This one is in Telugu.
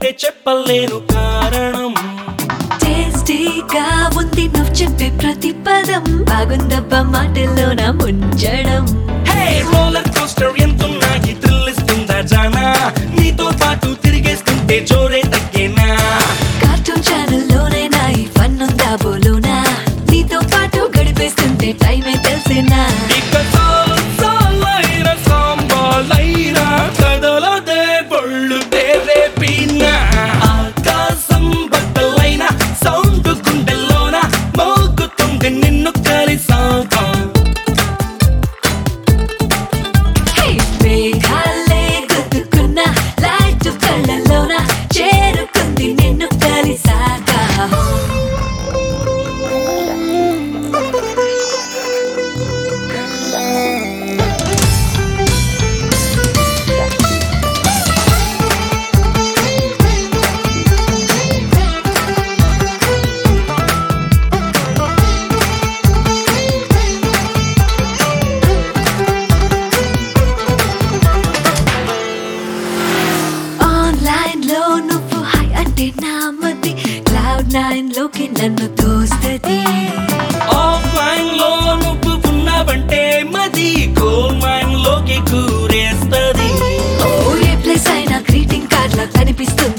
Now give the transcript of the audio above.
అంటే చెప్పలేను కారణం. టేస్టీగా ఉంది నువ్వు చెప్పే ప్రతి పదం, బాగుందబ్బా మాటల్లోన ముంచడం. హే రోలర్ కోస్టర్ ఎంతున్నా ఈ థ్రిల్ ఇస్తుందా జానా, నీతో పాటు తిరిగేస్తుంటే జోరే తగ్గేనా. కార్టూన్ ఛానల్లోనైనా ఈ ఫన్ ఉందా బోలోనా, నీతో పాటు గడిపేస్తుంటే టైమే తెలిసేనా. ఇక సాలైన సాంబాలైన కదలదే బొళ్ళు తేరేపినా, ఆకాశం బద్దలైన సౌండ్ గుండెల్లోన మోగుతుంది నిన్ను కలిసాక. హే మేఘాలే గుద్దుకున్న లైట్ కళ్ళలోన చేరుకుంది నిన్ను కలిసాక. ఆన్లైన్ లో నువ్వు హై అంటే నా మతి Cloud9 లోకి నన్ను తోస్తది. ఆఫ్లైన్ లో నువ్వు ఉన్నావంటే మది గోల్డ్ మైన్ లోకి కూరేస్తది. ఓ ఏ ప్లేస్ అయినా గ్రీటింగ్ కార్డ్ లా కనిపిస్తుంది